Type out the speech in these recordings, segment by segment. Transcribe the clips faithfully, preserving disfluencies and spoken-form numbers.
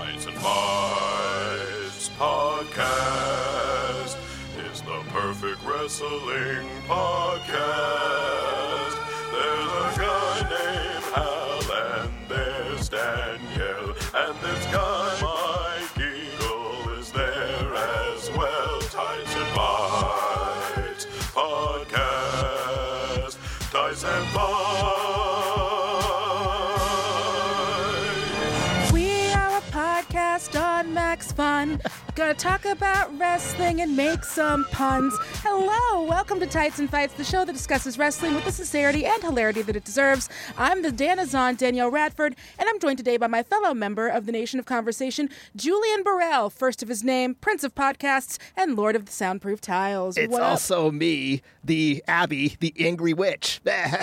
Tyson Fights Podcast is the perfect wrestling podcast. There's a guy named Hal and there's Danielle, and this guy Mike Eagle is there as well. Tyson Fights Podcast. Tyson Fights. On Max Fun, gonna talk about wrestling and make some puns. Hello, welcome to Tyson Fights, the show that discusses wrestling with the sincerity and hilarity that it deserves. I'm the Danazon, Danielle Radford, and I'm joined today by my fellow member of the Nation of Conversation, Julian Burrell, first of his name, Prince of Podcasts, and Lord of the Soundproof Tiles. It's what also up? me, the Abby, the Angry Witch.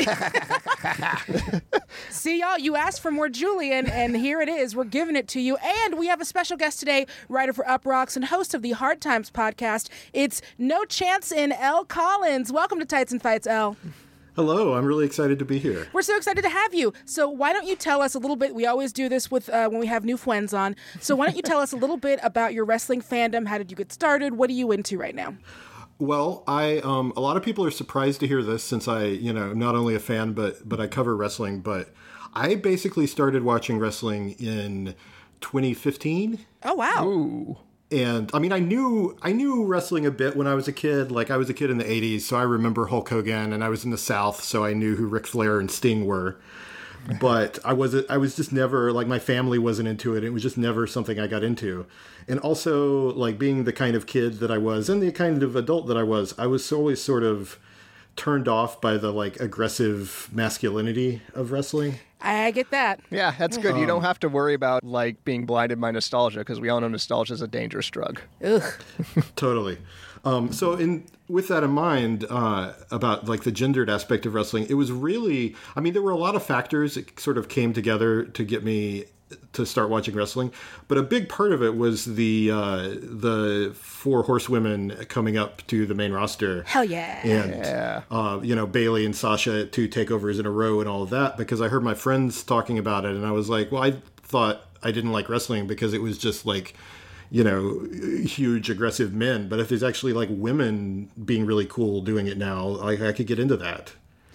See, y'all, you asked for more Julian, and here it is. We're giving it to you. And we have a special guest today, writer for Up Rocks and host of the Hard Times podcast. It's No Chance in Elle Collins. Welcome to Tyson Fights, Elle. Hello, I'm really excited to be here. We're so excited to have you. So why don't you tell us a little bit, we always do this with uh, when we have new friends on, so why don't you tell us a little bit about your wrestling fandom? How did you get started? What are you into right now? Well, I um, a lot of people are surprised to hear this since I, you know, I'm not only a fan, but but I cover wrestling. But I basically started watching wrestling in twenty fifteen. Oh, wow. Ooh. And I mean, I knew I knew wrestling a bit when I was a kid. Like I was a kid in the eighties, so I remember Hulk Hogan, and I was in the South, so I knew who Ric Flair and Sting were. But I was I was just never, like, my family wasn't into it. It was just never something I got into. And also, like, being the kind of kid that I was and the kind of adult that I was, I was always sort of turned off by the, like, aggressive masculinity of wrestling. I get that. Yeah, that's good. Um, you don't have to worry about, like, being blinded by nostalgia, because we all know nostalgia is a dangerous drug. Ugh. Totally. Um, so in with that in mind, uh, about like the gendered aspect of wrestling, it was really, I mean, there were a lot of factors that sort of came together to get me to start watching wrestling. But a big part of it was the uh, the four horsewomen coming up to the main roster. Hell yeah. And, Yeah. uh, you know, Bayley and Sasha, two takeovers in a row and all of that, because I heard my friends talking about it. And I was like, well, I thought I didn't like wrestling because it was just like, you know, huge aggressive men. But if there's actually like women being really cool doing it now, I, I could get into that.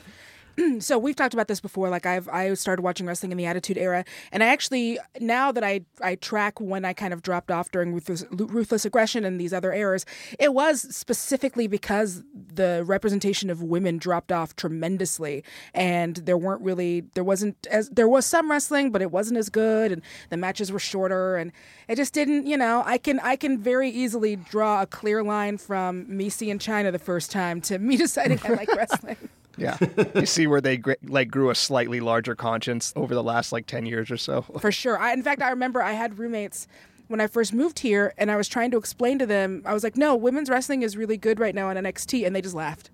So we've talked about this before. Like I've I started watching wrestling in the Attitude Era, and I actually now that I I track when I kind of dropped off during Ruthless, Ruthless Aggression and these other eras, it was specifically because the representation of women dropped off tremendously, and there weren't really there wasn't as there was some wrestling, but it wasn't as good, and the matches were shorter, and it just didn't. You know, I can I can very easily draw a clear line from me seeing China the first time to me deciding I like wrestling. Yeah. You see where they gr- like grew a slightly larger conscience over the last like ten years or so. For sure. I, in fact, I remember I had roommates when I first moved here, and I was trying to explain to them, I was like, no, women's wrestling is really good right now on N X T, and they just laughed.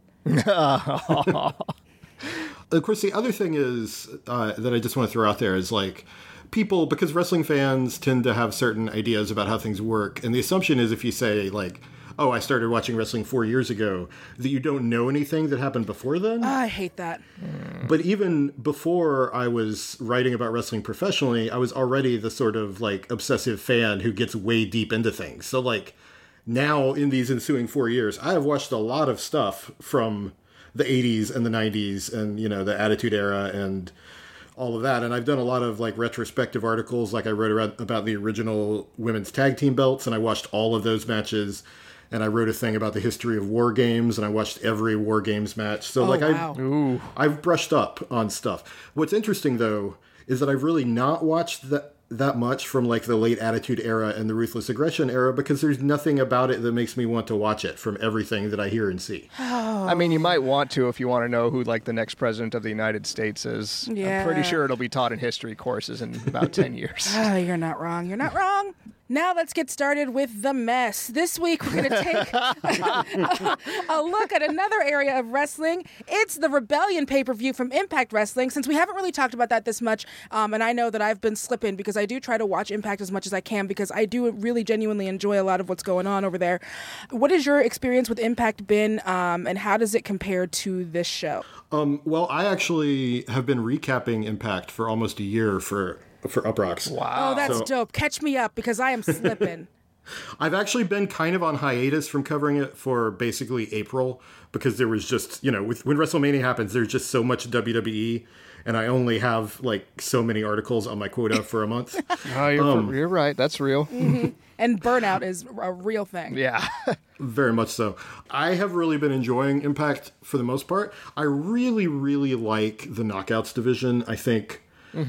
Of course, the other thing is uh, that I just want to throw out there is like people, because wrestling fans tend to have certain ideas about how things work. And the assumption is if you say like, oh, I started watching wrestling four years ago, that you don't know anything that happened before then. Oh, I hate that. But even before I was writing about wrestling professionally, I was already the sort of like obsessive fan who gets way deep into things. So like now in these ensuing four years, I have watched a lot of stuff from the eighties and the nineties and, you know, the Attitude Era and all of that. And I've done a lot of like retrospective articles. Like I wrote about the original women's tag team belts, and I watched all of those matches. And I wrote a thing about the history of war games, and I watched every war games match. So, oh, like, wow. I, Ooh. I've brushed up on stuff. What's interesting, though, is that I've really not watched that that much from, like, the late Attitude Era and the Ruthless Aggression era, because there's nothing about it that makes me want to watch it from everything that I hear and see. I mean, you might want to if you want to know who, like, the next president of the United States is. Yeah. I'm pretty sure it'll be taught in history courses in about ten years. Oh, you're not wrong. You're not wrong. Now let's get started with the mess. This week we're going to take a, a look at another area of wrestling. It's the Rebellion pay-per-view from Impact Wrestling. Since we haven't really talked about that this much, um, and I know that I've been slipping because I do try to watch Impact as much as I can because I do really genuinely enjoy a lot of what's going on over there. What has your experience with Impact been, um, and how does it compare to this show? Um, well, I actually have been recapping Impact for almost a year for for Uproxx. Wow. Oh, that's So- dope. Catch me up because I am slipping. I've actually been kind of on hiatus from covering it for basically April because there was just, you know, with, when WrestleMania happens, there's just so much W W E, and I only have like so many articles on my quota for a month. Oh, you're, Um, you're right. That's real. And burnout is a real thing. Yeah. Very much so. I have really been enjoying Impact for the most part. I really, really like the Knockouts division. I think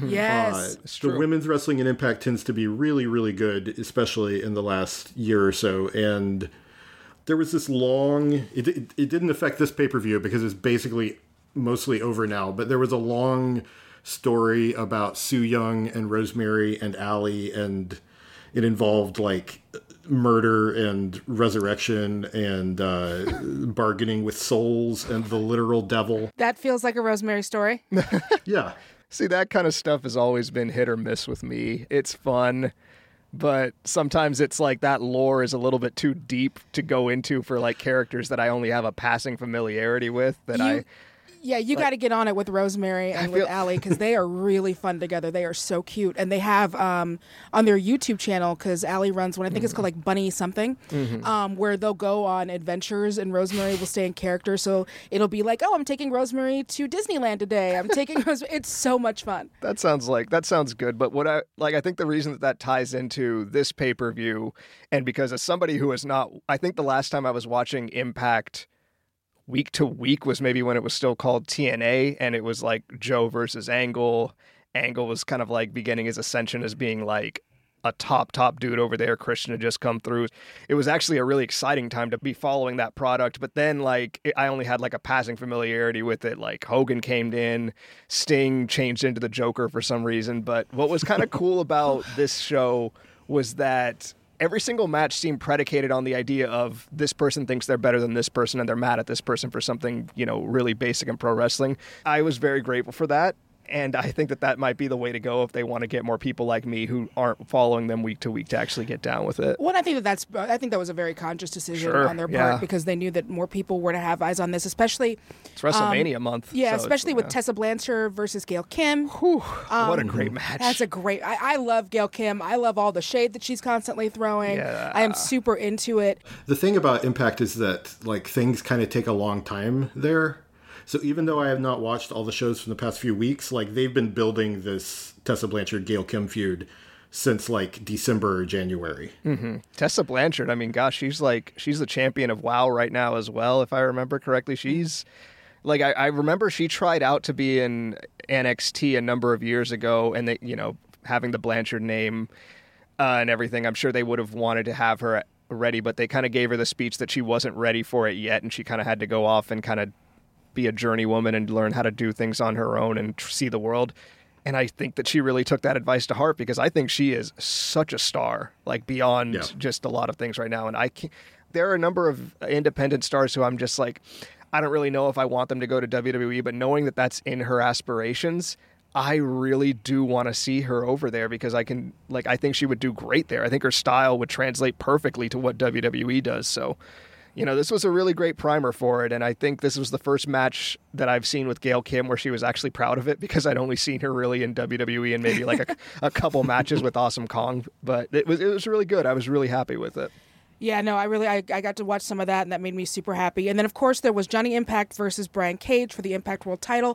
Yes. uh, the true. women's wrestling in Impact tends to be really, really good, especially in the last year or so. And there was this long, it, it, it didn't affect this pay-per-view because it's basically mostly over now, but there was a long story about Su Yung and Rosemary and Allie, and it involved like murder and resurrection and uh, bargaining with souls and the literal devil. That feels like a Rosemary story. Yeah. See, that kind of stuff has always been hit or miss with me. It's fun, but sometimes it's like that lore is a little bit too deep to go into for like characters that I only have a passing familiarity with. That You- I Yeah, you got to get on it with Rosemary and feel- with Allie because they are really fun together. They are so cute, and they have um, on their YouTube channel because Allie runs one. I think it's called like Bunny something, um, where they'll go on adventures, and Rosemary will stay in character. So it'll be like, oh, I'm taking Rosemary to Disneyland today. I'm taking Rosemary. It's so much fun. That sounds like that sounds good, but what I like, I think the reason that that ties into this pay per view, and because as somebody who is not, I think the last time I was watching Impact week to week was maybe when it was still called T N A, and it was like Joe versus Angle. Angle was kind of like beginning his ascension as being like a top top dude over there. Christian had just come through. It was actually a really exciting time to be following that product, but then like it, I only had like a passing familiarity with it. Like Hogan came in, Sting changed into the Joker for some reason, but what was kind of cool about this show was that every single match seemed predicated on the idea of this person thinks they're better than this person and they're mad at this person for something, you know, really basic in pro wrestling. I was very grateful for that. And I think that that might be the way to go if they want to get more people like me who aren't following them week to week to actually get down with it. Well, I think that that's I think that was a very conscious decision Sure, on their part yeah. because they knew that more people were to have eyes on this, especially It's WrestleMania month. yeah, so it's- especially with yeah. Tessa Blanchard versus Gail Kim. What a great match. That's a great. I, I love Gail Kim. I love all the shade that she's constantly throwing. Yeah. I am super into it. The thing about Impact is that like things kind of take a long time there. So even though I have not watched all the shows from the past few weeks, like they've been building this Tessa Blanchard Gail Kim feud since like December or January. Tessa Blanchard, I mean, gosh, she's like, she's the champion of WoW right now as well, if I remember correctly. She's, like, I, I remember she tried out to be in N X T a number of years ago, and they, you know, having the Blanchard name uh, and everything, I'm sure they would have wanted to have her ready, but they kind of gave her the speech that she wasn't ready for it yet, and she kind of had to go off and kind of be a journeywoman and learn how to do things on her own and tr- see the world. And I think that she really took that advice to heart because I think she is such a star, like beyond Yeah. just a lot of things right now. And I can't, there are a number of independent stars who I'm just like, I don't really know if I want them to go to W W E, but knowing that that's in her aspirations, I really do want to see her over there because I can, like, I think she would do great there. I think her style would translate perfectly to what W W E does. So, you know, this was a really great primer for it, and I think this was the first match that I've seen with Gail Kim where she was actually proud of it because I'd only seen her really in W W E and maybe like a, a couple matches with Awesome Kong, but it was it was really good. I was really happy with it. Yeah, no, I really I, I got to watch some of that, and that made me super happy. And then, of course, there was Johnny Impact versus Brian Cage for the Impact World Title.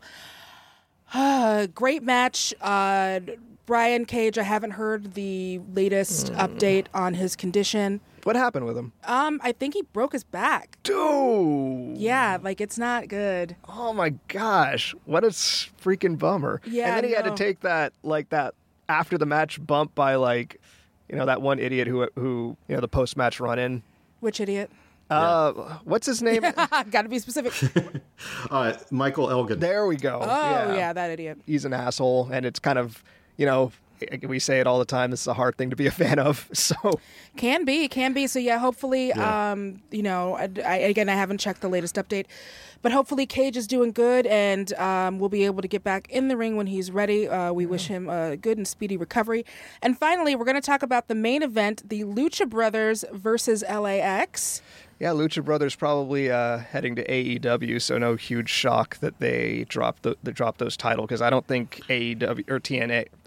Great match. Uh, Brian Cage, I haven't heard the latest update on his condition. What happened with him? Um, I think he broke his back. Dude! Yeah, like it's not good. Oh my gosh, what a s- freaking bummer. Yeah, and then he had no. to take that, like, that after the match bump by, like, you know, that one idiot who, who you know, the post-match run-in. Which idiot? Uh, what's his name? Got to be specific. Uh, Michael Elgin. There we go. Oh, yeah, that idiot. He's an asshole, and it's kind of, you know, we say it all the time, this is a hard thing to be a fan of, so... Can be, can be. So yeah, hopefully, Yeah. um, you know, I, I, again, I haven't checked the latest update, but hopefully Cage is doing good, and um, we'll be able to get back in the ring when he's ready. Uh, we wish him a good and speedy recovery. And finally, we're going to talk about the main event, the Lucha Brothers versus L A X. Yeah, Lucha Brothers probably uh, heading to A E W, so no huge shock that they dropped the, they dropped those titles because I don't think A E W or T N A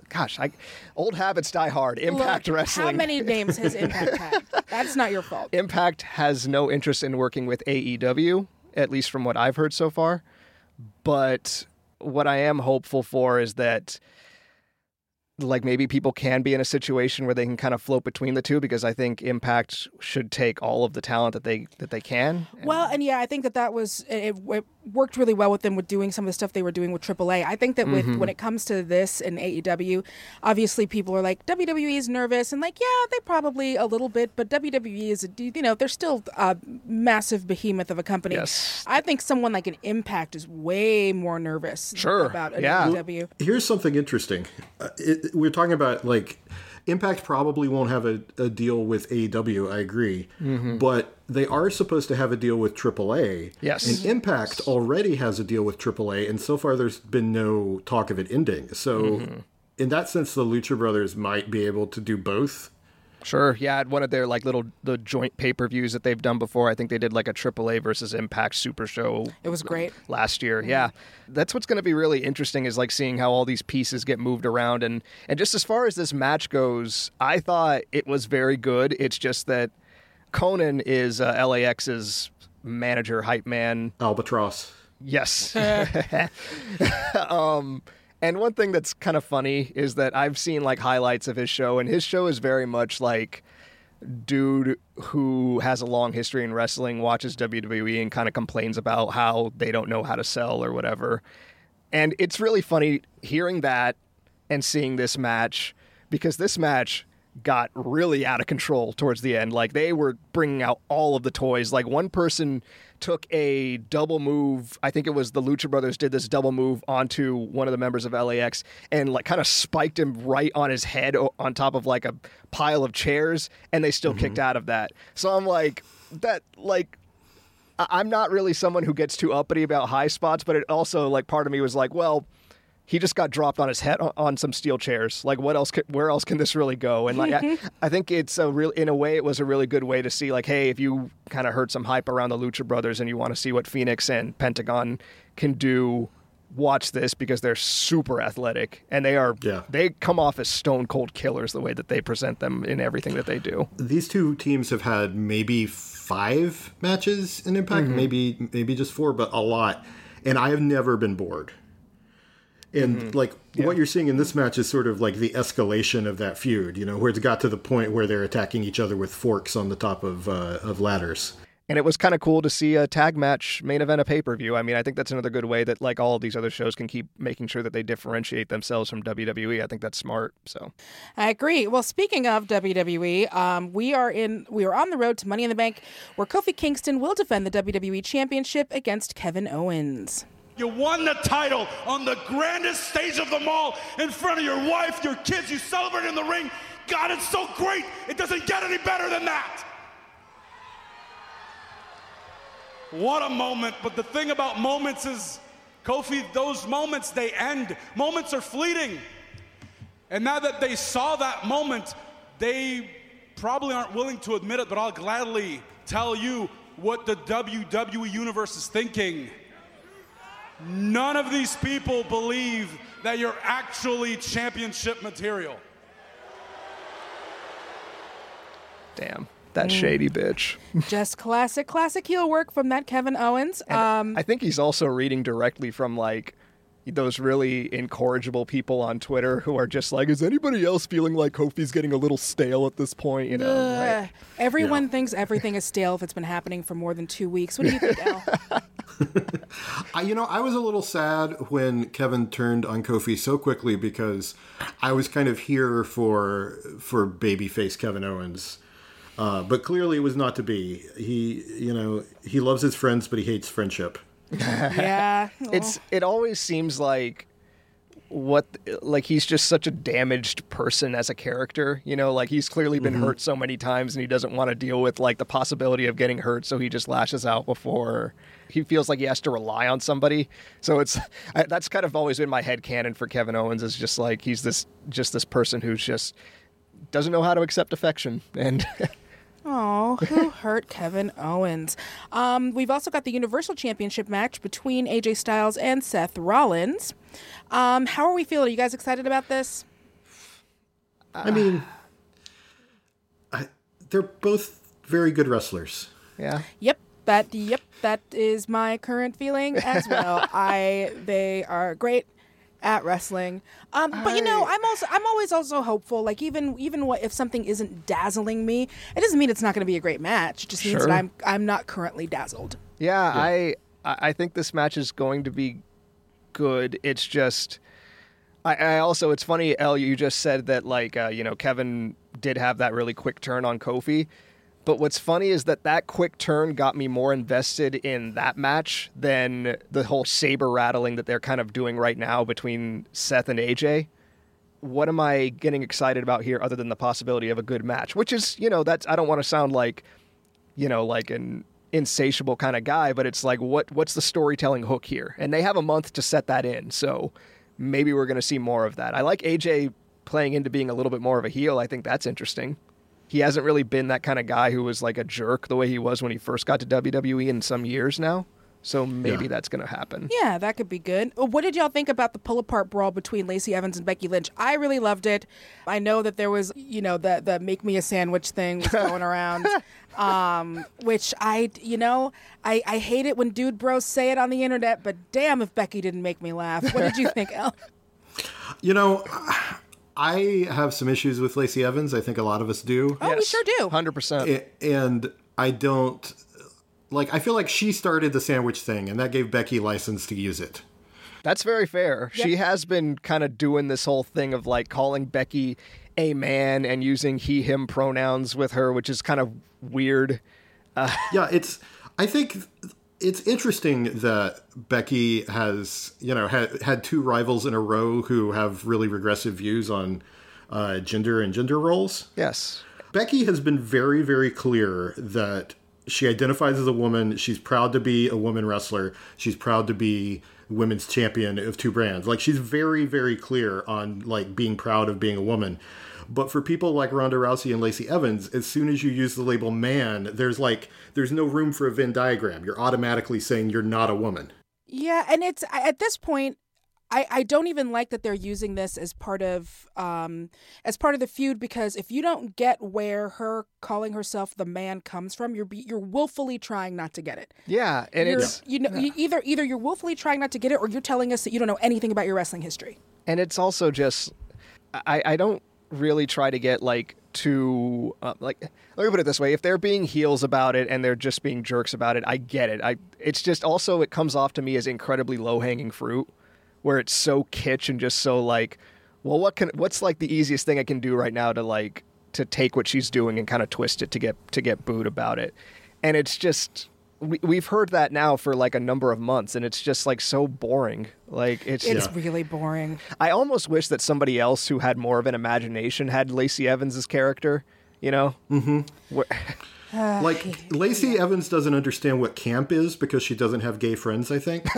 gosh, I, old habits die hard. Impact Look, Wrestling. How many names has Impact had? That's not your fault. Impact has no interest in working with A E W, at least from what I've heard so far. But what I am hopeful for is that, like, maybe people can be in a situation where they can kind of float between the two, because I think Impact should take all of the talent that they that they can. Well, and yeah, I think that that was it, it worked really well with them with doing some of the stuff they were doing with triple A. I think that with Mm-hmm. when it comes to this and A E W, obviously people are like, W W E is nervous, and like, yeah, they probably a little bit, but W W E is, a, you know, they're still a massive behemoth of a company. Yes. I think someone like an Impact is way more nervous Sure, about an yeah. A E W. Here's something interesting. Uh, it, we're talking about, like, Impact probably won't have a, a deal with A E W, I agree. Mm-hmm. But they are supposed to have a deal with triple A. Yes. And Impact already has a deal with triple A, and so far there's been no talk of it ending. So, Mm-hmm. in that sense, the Lucha Brothers might be able to do both. Sure, yeah, at one of their like little the joint pay-per-views that they've done before, I think they did like a triple A versus Impact Super Show. It was great. Last year. Yeah. That's what's going to be really interesting, is like seeing how all these pieces get moved around. And, and just as far as this match goes, I thought it was very good. It's just that Conan is uh, L A X's manager, hype man. Albatross. Yes. um, and one thing that's kind of funny is that I've seen like highlights of his show, and his show is very much like dude who has a long history in wrestling, watches W W E and kind of complains about how they don't know how to sell or whatever. And it's really funny hearing that and seeing this match, because this match got really out of control towards the end. Like, they were bringing out all of the toys. Like, one person took a double move. I think it was the Lucha Brothers did this double move onto one of the members of L A X and like kind of spiked him right on his head on top of like a pile of chairs, and they still mm-hmm. kicked out of that. So I'm like, that, like, I'm not really someone who gets too uppity about high spots, but it also, like, part of me was like, well, he just got dropped on his head on some steel chairs. Like, what else? Can, where else can this really go? And like, I, I think it's a real, in a way, it was a really good way to see, like, hey, if you kind of heard some hype around the Lucha Brothers and you want to see what Phoenix and Pentagon can do, watch this, because they're super athletic and they are. Yeah. They come off as stone cold killers the way that they present them in everything that they do. These two teams have had maybe five matches in Impact, mm-hmm. maybe maybe just four, but a lot, and I have never been bored. And, mm-hmm. like, yeah. what you're seeing in this match is sort of like the escalation of that feud, you know, where it's got to the point where they're attacking each other with forks on the top of uh, of ladders. And it was kind of cool to see a tag match main event a pay-per-view. I mean, I think that's another good way that, like, all of these other shows can keep making sure that they differentiate themselves from W W E. I think that's smart. So, I agree. Well, speaking of W W E, um, we are in we are on the road to Money in the Bank, where Kofi Kingston will defend the W W E Championship against Kevin Owens. You won the title on the grandest stage of them all, in front of your wife, your kids. You celebrated in the ring. God, it's so great. It doesn't get any better than that. What a moment. But the thing about moments is, Kofi, those moments, they end. Moments are fleeting. And now that they saw that moment, they probably aren't willing to admit it, but I'll gladly tell you what the W W E Universe is thinking. None of these people believe that you're actually championship material. Damn, that shady bitch. Just classic, classic heel work from that Kevin Owens. Um, I think he's also reading directly from, like, those really incorrigible people on Twitter who are just like, is anybody else feeling like Kofi's getting a little stale at this point? You know, uh, right? Everyone Yeah. thinks everything is stale if it's been happening for more than two weeks. What do you think, Al? I, you know, I was a little sad when Kevin turned on Kofi so quickly, because I was kind of here for for babyface Kevin Owens. Uh, but clearly it was not to be. He, you know, he loves his friends, but he hates friendship. Yeah. It's it always seems like what like he's just such a damaged person as a character, you know, like he's clearly been mm-hmm. hurt so many times and he doesn't want to deal with like the possibility of getting hurt, so he just lashes out before he feels like he has to rely on somebody. So it's I, that's kind of always been my headcanon for Kevin Owens, is just like he's this just this person who's just doesn't know how to accept affection. And Oh, who hurt Kevin Owens? Um, we've also got the Universal Championship match between A J Styles and Seth Rollins. Um, how are we feeling? Are you guys excited about this? I mean, I, they're both very good wrestlers. Yeah. Yep. That yep, that is my current feeling as well. I they are great at wrestling. Um, but you know, I'm also I'm always also hopeful. Like even even what if something isn't dazzling me, it doesn't mean it's not going to be a great match. It just means Sure. that I'm I'm not currently dazzled. Yeah, I I think this match is going to be good. It's just I, I also it's funny, Elle, you just said that like uh, you know, Kevin did have that really quick turn on Kofi. But what's funny is that that quick turn got me more invested in that match than the whole saber rattling that they're kind of doing right now between Seth and A J. What am I getting excited about here other than the possibility of a good match? Which is, you know, that's I don't want to sound like, you know, like an insatiable kind of guy, but it's like, what what's the storytelling hook here? And they have a month to set that in, so maybe we're going to see more of that. I like A J playing into being a little bit more of a heel. I think that's interesting. He hasn't really been that kind of guy who was like a jerk the way he was when he first got to W W E in some years now. So maybe Yeah. that's going to happen. Yeah, that could be good. What did y'all think about the pull-apart brawl between Lacey Evans and Becky Lynch? I really loved it. I know that there was, you know, the the make me a sandwich thing was going around, um, which I, you know, I, I hate it when dude bros say it on the internet, but damn if Becky didn't make me laugh. What did you think, Elle? You know, I have some issues with Lacey Evans. I think a lot of us do. Oh, we sure do. one hundred percent. A- And I don't... Like, I feel like she started the sandwich thing, and that gave Becky license to use it. That's very fair. Yep. She has been kind of doing this whole thing of like calling Becky a man and using he, him pronouns with her, which is kind of weird. Yeah, it's... I think it's interesting that Becky has, you know, had, had two rivals in a row who have really regressive views on uh, gender and gender roles. Yes. Becky has been very, very clear that she identifies as a woman. She's proud to be a woman wrestler. She's proud to be women's champion of two brands. Like, she's very, very clear on, like, being proud of being a woman. But for people like Ronda Rousey and Lacey Evans, as soon as you use the label man, there's like, there's no room for a Venn diagram. You're automatically saying you're not a woman. Yeah, and it's at this point, I, I don't even like that they're using this as part of um as part of the feud, because if you don't get where her calling herself the man comes from, you're be, you're willfully trying not to get it. Yeah, and You're, it's you know you, either either you're willfully trying not to get it, or you're telling us that you don't know anything about your wrestling history. and it's also just I, I don't really try to get like too uh, like let me put it this way: if they're being heels about it and they're just being jerks about it, I get it. I it's just also it comes off to me as incredibly low hanging fruit, where it's so kitsch and just so like, well, what can what's like the easiest thing I can do right now to like to take what she's doing and kind of twist it to get to get booed about it, and it's just. We, we've heard that now for like a number of months, and it's just like so boring. Like it's, It's Yeah. really boring. I almost wish that somebody else who had more of an imagination had Lacey Evans' character, you know? Mm-hmm. Like, Lacey Evans doesn't understand what camp is because she doesn't have gay friends, I think.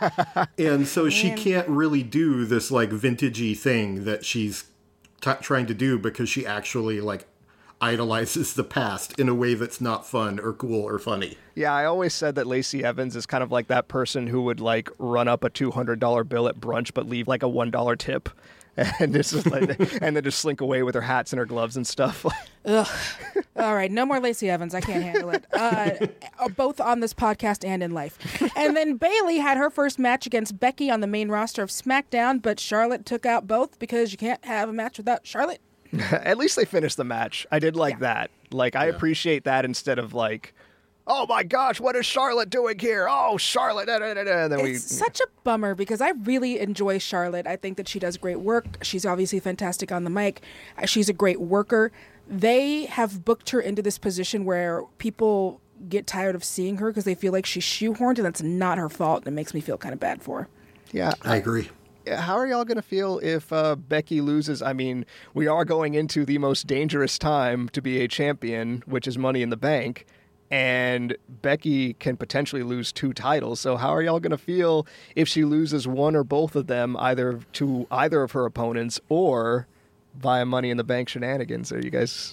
And so she can't really do this, like, vintagey thing that she's t- trying to do because she actually, like, idolizes the past in a way that's not fun or cool or funny. Yeah, I always said that Lacey Evans is kind of like that person who would like run up a two hundred dollars bill at brunch but leave like a one dollar tip. And just like, and then just slink away with her hats and her gloves and stuff. Ugh. All right, no more Lacey Evans. I can't handle it. Uh, both on this podcast and in life. And then Bayley had her first match against Becky on the main roster of SmackDown, but Charlotte took out both because you can't have a match without Charlotte. At least they finished the match. I did like Yeah. that. Like, I appreciate that instead of like, oh my gosh, what is Charlotte doing here? Oh, Charlotte. Da, da, da, da. And then we, It's such a bummer because I really enjoy Charlotte. I think that she does great work. She's obviously fantastic on the mic. Uh, She's a great worker. They have booked her into this position where people get tired of seeing her because they feel like she's shoehorned, and that's not her fault. And it makes me feel kind of bad for her. yeah. I agree. How are y'all going to feel if uh, Becky loses? I mean, we are going into the most dangerous time to be a champion, which is Money in the Bank, and Becky can potentially lose two titles. So how are y'all going to feel if she loses one or both of them, either to either of her opponents or via Money in the Bank shenanigans. Are you guys?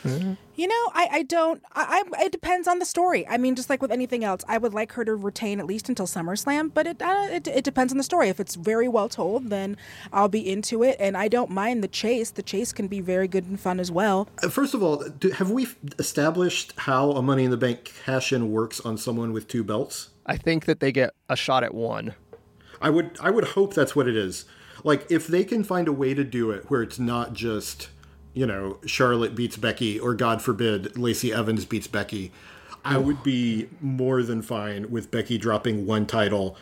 You know, I, I don't. I, I it depends on the story. I mean, just like with anything else, I would like her to retain at least until SummerSlam. But it uh, it, it depends on the story. If it's very well told, then I'll be into it, and I don't mind the chase. The chase can be very good and fun as well. First of all, do, have we established how a Money in the Bank cash-in works on someone with two belts? I think that they get a shot at one. I would I would hope that's what it is. Like, if they can find a way to do it where it's not just, you know, Charlotte beats Becky, or God forbid, Lacey Evans beats Becky, I would be more than fine with Becky dropping one title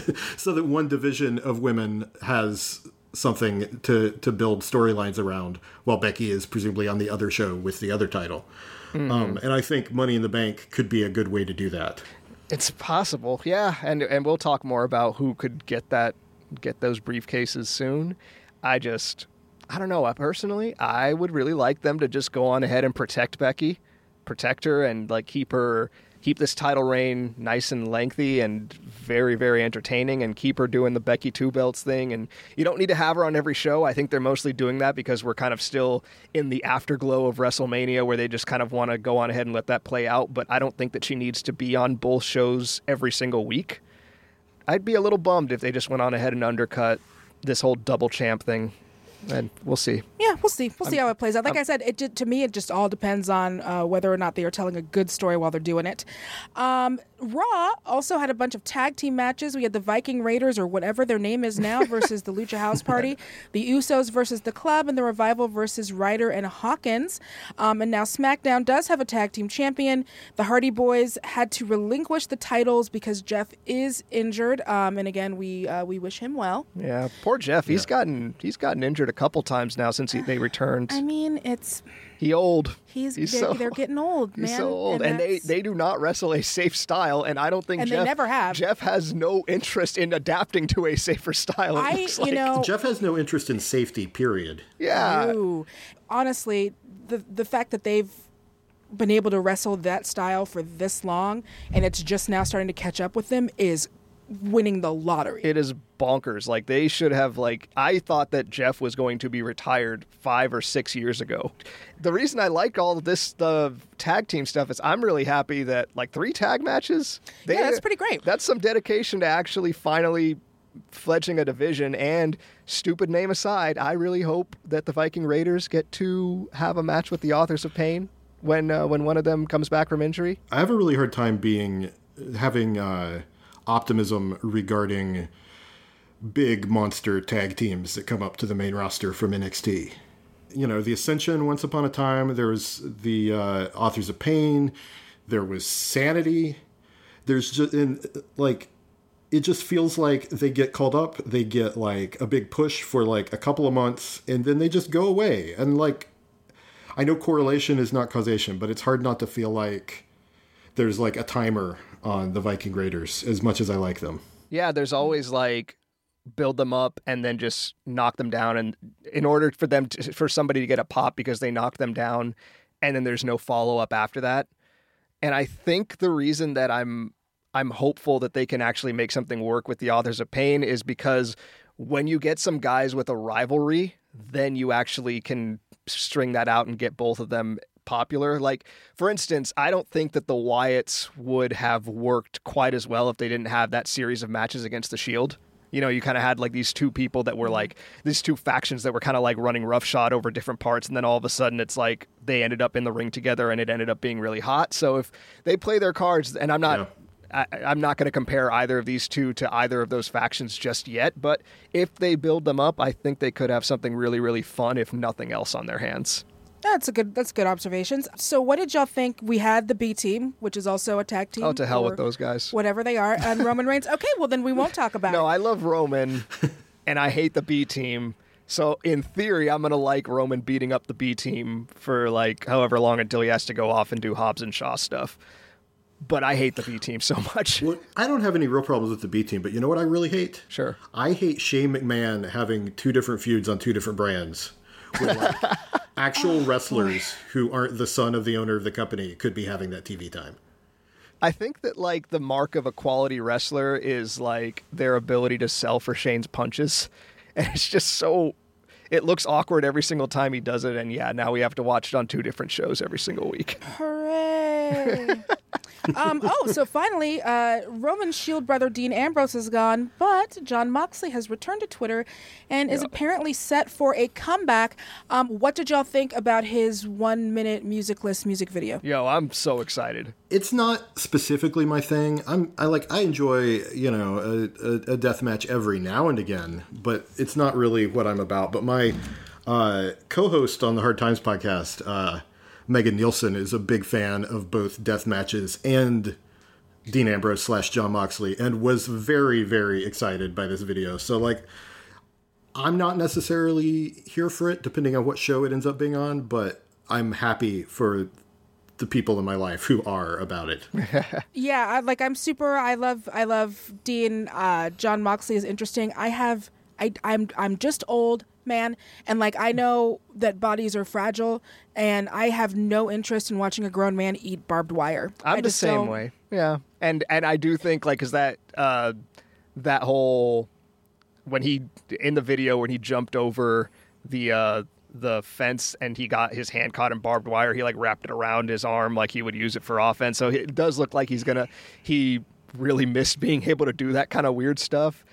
so that one division of women has something to, to build storylines around, while Becky is presumably on the other show with the other title. Mm-hmm. Um, and I think Money in the Bank could be a good way to do that. It's possible, yeah. And and we'll talk more about who could get that get those briefcases soon. I just, I don't know. Personally, I would really like them to just go on ahead and protect Becky, protect her, and like keep her, keep this title reign nice and lengthy and very, very entertaining, and keep her doing the Becky two belts thing. And you don't need to have her on every show. I think they're mostly doing that because we're kind of still in the afterglow of WrestleMania, where they just kind of want to go on ahead and let that play out. But I don't think that she needs to be on both shows every single week. I'd be a little bummed if they just went on ahead and undercut this whole double champ thing. And we'll see. Yeah, we'll see. We'll see I'm, how it plays out. Like I'm, I said, it just, to me, it just all depends on uh, whether or not they are telling a good story while they're doing it. Um, Raw also had a bunch of tag team matches. We had the Viking Raiders, or whatever their name is now, versus the Lucha House Party. The Usos versus the Club, and the Revival versus Ryder and Hawkins. Um, and now SmackDown does have a tag team champion. The Hardy Boys had to relinquish the titles because Jeff is injured. Um, and again, we uh, we wish him well. Yeah, poor Jeff. He's Yeah. gotten he's gotten injured a couple times now since he, they returned. I mean, it's He old. he's, He's they're, so- they're getting old, man. He's so old, and, they, that's- they do not wrestle a safe style, and I don't think And they Jeff, never have. Jeff has no interest in adapting to a safer style. It I, looks you like. know, Jeff has no interest in safety, period. yeah, Ooh. Honestly, the the fact that they've been able to wrestle that style for this long, and it's just now starting to catch up with them, is winning the lottery. it is bonkers. Like, they should have, like, I thought that Jeff was going to be retired five or six years ago. The reason I like all of this, the tag team stuff, is I'm really happy that, like, three tag matches. They, Yeah, that's pretty great. That's some dedication to actually finally fledging a division. And stupid name aside, I really hope that the Viking Raiders get to have a match with the Authors of Pain when uh, when one of them comes back from injury. I have a really hard time being having uh, optimism regarding big monster tag teams that come up to the main roster from N X T. You know, the Ascension, once upon a time, there was the uh, Authors of Pain, there was Sanity. There's just, in, like, it just feels like they get called up, they get, like, a big push for, like, a couple of months, and then they just go away. And, like, I know correlation is not causation, but it's hard not to feel like there's, like, a timer on the Viking Raiders, as much as I like them. Yeah, there's always like build them up and then just knock them down, and in order for them to, for somebody to get a pop because they knocked them down, and then there's no follow up after that. And I think the reason that I'm I'm hopeful that they can actually make something work with the Authors of Pain is because when you get some guys with a rivalry, then you actually can string that out and get both of them popular. Like, for instance, I don't think that the Wyatts would have worked quite as well if they didn't have that series of matches against the Shield. You know, you kind of had like these two people that were like, these two factions that were kind of like running roughshod over different parts. And then all of a sudden it's like they ended up in the ring together and it ended up being really hot. So if they play their cards, and I'm not, Yeah. I, I'm not going to compare either of these two to either of those factions just yet. But if they build them up, I think they could have something really, really fun, if nothing else, on their hands. That's a good. That's good observations. So, what did y'all think? We had the B team, which is also a tag team. Oh, to hell or with those guys. Whatever they are, and Roman Reigns. Okay, well then we won't talk about No, it. I love Roman, and I hate the B team. So in theory, I'm gonna like Roman beating up the B team for like however long until he has to go off and do Hobbs and Shaw stuff. But I hate the B team so much. Well, I don't have any real problems with the B team, but you know what I really hate? Sure. I hate Shane McMahon having two different feuds on two different brands. Where, like, actual wrestlers who aren't the son of the owner of the company could be having that T V time. I think that like the mark of a quality wrestler is like their ability to sell for Shane's punches, and it's just so. it looks awkward every single time he does it. And yeah, now we have to watch it on two different shows every single week. Hooray. um, oh, so finally, uh, Roman's Shield brother Dean Ambrose is gone, but Jon Moxley has returned to Twitter and is Yep. apparently set for a comeback. Um, what did y'all think about his one-minute musicless music video? Yo, I'm so excited. It's not specifically my thing. I'm I like I enjoy, you know, a, a, a death match every now and again, but it's not really what I'm about. But my uh, co-host on the Hard Times podcast, uh, Megan Nielsen, is a big fan of both death matches and Dean Ambrose slash Jon Moxley, and was very, very excited by this video. So, like, I'm not necessarily here for it, depending on what show it ends up being on, but I'm happy for the people in my life who are about it. Yeah, I, like I'm super. I love. I love Dean. Uh, Jon Moxley is interesting. I have. I. I'm. I'm just old, man, and like I know that bodies are fragile, and I have no interest in watching a grown man eat barbed wire. I'm I the just same don't- way. Yeah, and and I do think like, cause that uh, that whole when he in the video when he jumped over the uh, the fence and he got his hand caught in barbed wire, he like wrapped it around his arm like he would use it for offense. So it does look like he's gonna he really missed being able to do that kind of weird stuff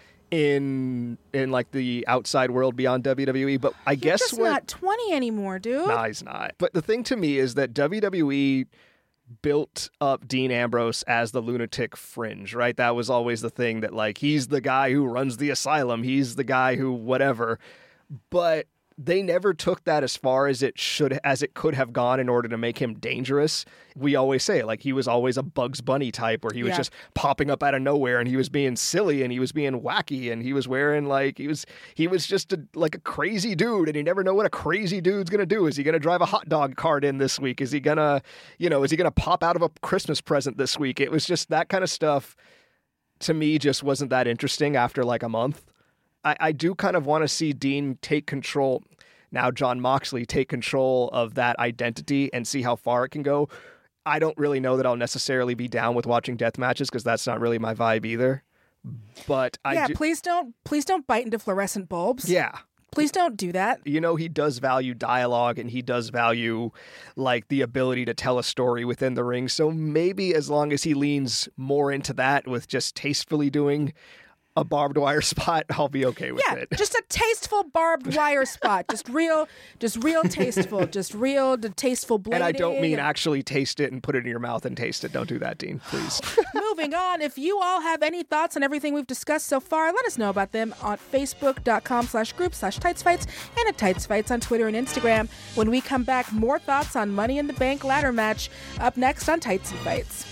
in in like the outside world beyond W W E. But I You're guess just what, not twenty anymore, dude. nah, he's not. But the thing to me is that W W E built up Dean Ambrose as the lunatic fringe, right? That was always the thing, that like he's the guy who runs the asylum, he's the guy who whatever. But they never took that as far as it should as it could have gone in order to make him dangerous. We always say like he was always a Bugs Bunny type where he was Yeah. just popping up out of nowhere and he was being silly and he was being wacky and he was wearing like he was he was just a, like a crazy dude, and you never know what a crazy dude's gonna do. Is he gonna drive a hot dog cart in this week? Is he gonna you know is he gonna pop out of a Christmas present this week? It was just that kind of stuff to me just wasn't that interesting after like a month. I, I do kind of want to see Dean take control. Now Jon Moxley take control of that identity and see how far it can go. I don't really know that I'll necessarily be down with watching death matches because that's not really my vibe either. But I yeah, do, please don't. Please don't bite into fluorescent bulbs. yeah. Please don't do that. You know, he does value dialogue and he does value like the ability to tell a story within the ring. So maybe as long as he leans more into that with just tastefully doing a barbed wire spot, I'll be okay with Yeah, it. just a tasteful barbed wire spot. Just real, just real tasteful. Just real, the tasteful blading. And I don't mean and- actually taste it and put it in your mouth and taste it. Don't do that, Dean, please. Moving on, if you all have any thoughts on everything we've discussed so far, let us know about them on facebook.com slash group slash tightsfights and at tightsfights on Twitter and Instagram. When we come back, more thoughts on Money in the Bank ladder match up next on Tights and Fights.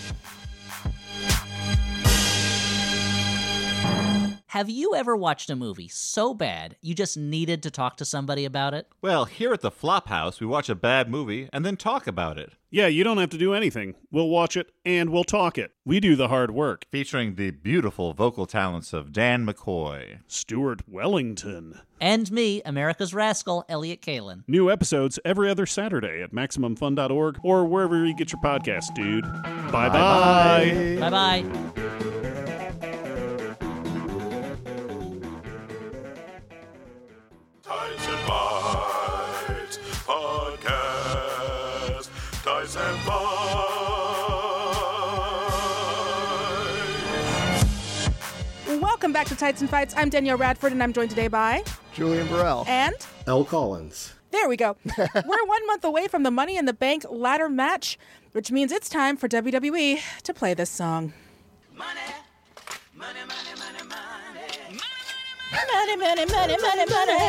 Have you ever watched a movie so bad you just needed to talk to somebody about it? Well, here at the Flophouse, we watch a bad movie and then talk about it. Yeah, you don't have to do anything. We'll watch it and we'll talk it. We do the hard work. Featuring the beautiful vocal talents of Dan McCoy. Stuart Wellington. And me, America's Rascal, Elliot Kalin. New episodes every other Saturday at Maximum Fun dot org or wherever you get your podcasts, dude. Bye-bye. Bye-bye. Tights and Fights Podcast. Tights and Fights. Welcome back to Tights and Fights. I'm Danielle Radford, and I'm joined today by... Julian Burrell. And... L. Collins. There we go. We're one month away from the Money in the Bank ladder match, which means it's time for W W E to play this song. Money, money, money, money, money. Money, money, money, money,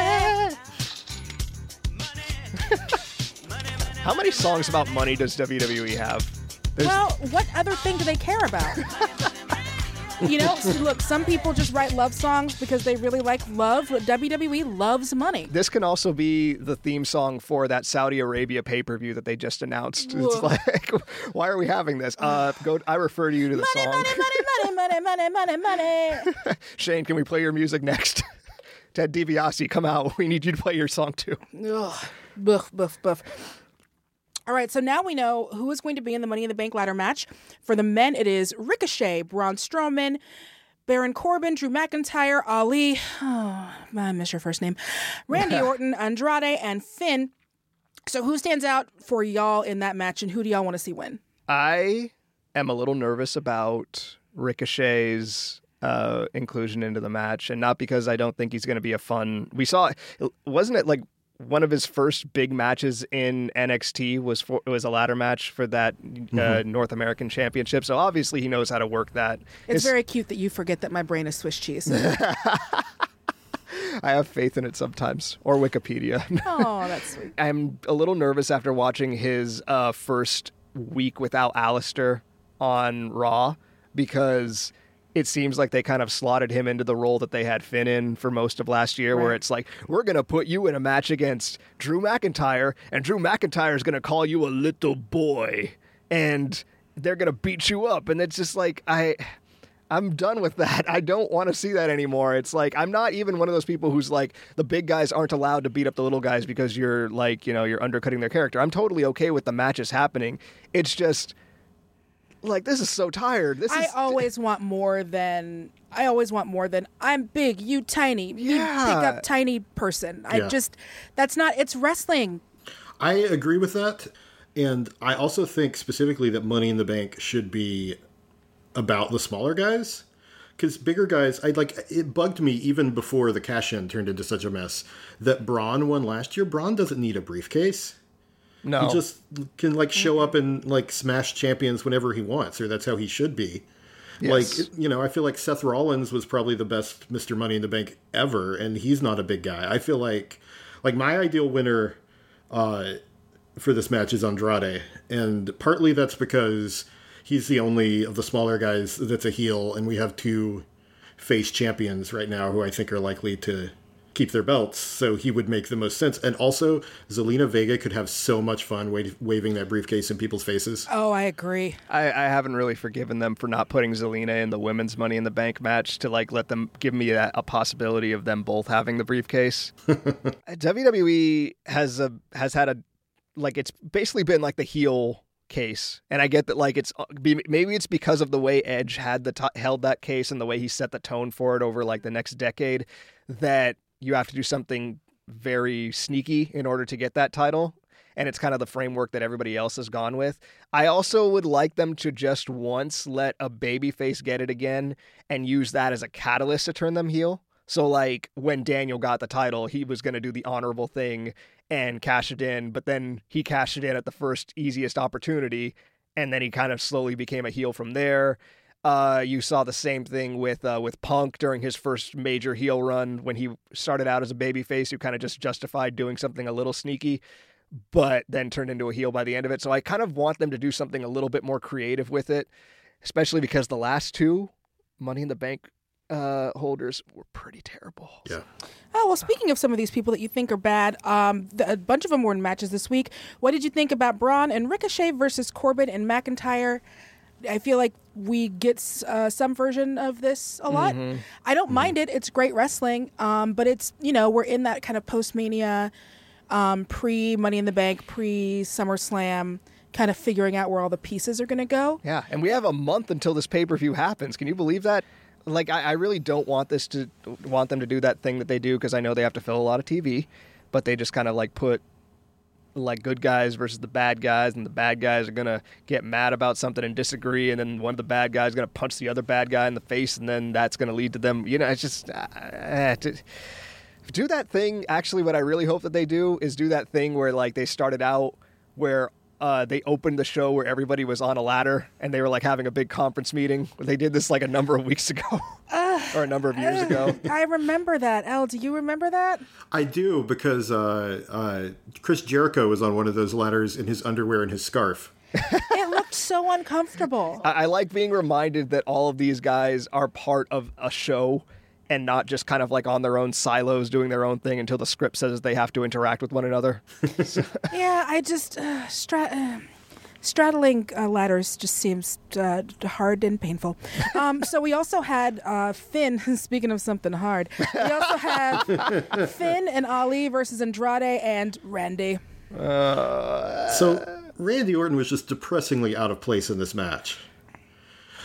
money. How many songs about money does W W E have? There's, Well, what other thing do they care about? You know, so look, some people just write love songs because they really like love, but W W E loves money. this can also be the theme song for that Saudi Arabia pay-per-view that they just announced. It's Whoa. like, why are we having this? Uh, go. I refer to you to the Money, song. money, money, money, money, money, money, money. Shane, can we play your music next? Ted DiBiase, come out. We need you to play your song too. Ugh. Buff, buff, buff. All right, so now we know who is going to be in the Money in the Bank ladder match. For the men, it is Ricochet, Braun Strowman, Baron Corbin, Drew McIntyre, Ali, oh, I miss your first name, Randy Orton, Andrade, and Finn. So who stands out for y'all in that match, and who do y'all want to see win? I am a little nervous about Ricochet's uh, inclusion into the match, and not because I don't think he's going to be a fun. We saw, wasn't it like one of his first big matches in N X T was for it was a ladder match for that uh, mm-hmm. North American Championship. So obviously he knows how to work that. It's, it's very cute that you forget that my brain is Swiss cheese. I have faith in it sometimes, or Wikipedia. Oh, that's sweet. I'm a little nervous after watching his uh, first week without Alistair on Raw, because it seems like they kind of slotted him into the role that they had Finn in for most of last year, right. Where it's like, we're going to put you in a match against Drew McIntyre, and Drew McIntyre is going to call you a little boy, and they're going to beat you up. And it's just like, I... I'm done with that. I don't want to see that anymore. It's like, I'm not even one of those people who's like, the big guys aren't allowed to beat up the little guys because you're like, you know, you're undercutting their character. I'm totally okay with the matches happening. It's just, like, this is so tired. This I is... always want more than, I always want more than, I'm big, you tiny, me Yeah. pick up tiny person. I Yeah. just, that's not, it's wrestling. I agree with that. And I also think specifically that Money in the Bank should be about the smaller guys, because bigger guys, I like it bugged me even before the cash-in turned into such a mess that Braun won last year. Braun doesn't need a briefcase. No. He just can like show up and like smash champions whenever he wants, or that's how he should be. Yes. Like, you know, I feel like Seth Rollins was probably the best Mister Money in the Bank ever, and he's not a big guy. I feel like like my ideal winner uh, for this match is Andrade, and partly that's because he's the only of the smaller guys that's a heel, and we have two face champions right now who I think are likely to keep their belts, so he would make the most sense. And also, Zelina Vega could have so much fun wa- waving that briefcase in people's faces. Oh, I agree. I, I haven't really forgiven them for not putting Zelina in the women's Money in the Bank match to like let them give me a, a possibility of them both having the briefcase. W W E has a has had a like it's basically been like the heel case, and I get that like it's maybe it's because of the way Edge had the t- held that case and the way he set the tone for it over like the next decade, that you have to do something very sneaky in order to get that title, and it's kind of the framework that everybody else has gone with. I also would like them to just once let a babyface get it again and use that as a catalyst to turn them heel. So like when Daniel got the title, he was going to do the honorable thing and cash it in, but then he cashed it in at the first easiest opportunity, and then he kind of slowly became a heel from there. Uh, you saw the same thing with uh, with Punk during his first major heel run when he started out as a babyface who kind of just justified doing something a little sneaky, but then turned into a heel by the end of it. So I kind of want them to do something a little bit more creative with it, especially because the last two Money in the Bank uh, holders were pretty terrible. Yeah. Oh, well, speaking of some of these people that you think are bad, um, the, a bunch of them were in matches this week. What did you think about Braun and Ricochet versus Corbin and McIntyre? I feel like we get uh, some version of this a lot. Mm-hmm. I don't mm-hmm. mind it. It's great wrestling, um, but it's, you know, we're in that kind of post-Mania, um, pre-Money in the Bank, pre-SummerSlam, kind of figuring out where all the pieces are going to go. Yeah, and we have a month until this pay-per-view happens. Can you believe that? Like, I, I really don't want this to want them to do that thing that they do, because I know they have to fill a lot of T V, but they just kind of like put like good guys versus the bad guys, and the bad guys are gonna get mad about something and disagree, and then one of the bad guys is gonna punch the other bad guy in the face, and then that's gonna lead to them. You know, it's just uh, to, do that thing. Actually, what I really hope that they do is do that thing where like they started out where. Uh, they opened the show where everybody was on a ladder and they were like having a big conference meeting. They did this like a number of weeks ago uh, or a number of years uh, ago. I remember that. El, do you remember that? I do, because uh, uh, Chris Jericho was on one of those ladders in his underwear and his scarf. It looked so uncomfortable. I-, I like being reminded that all of these guys are part of a show and not just kind of like on their own silos doing their own thing until the script says they have to interact with one another. So. Yeah, I just, uh, stra- uh, straddling uh, ladders just seems uh, hard and painful. Um, so we also had uh, Finn, speaking of something hard, we also had Finn and Ali versus Andrade and Randy. Uh, so Randy Orton was just depressingly out of place in this match.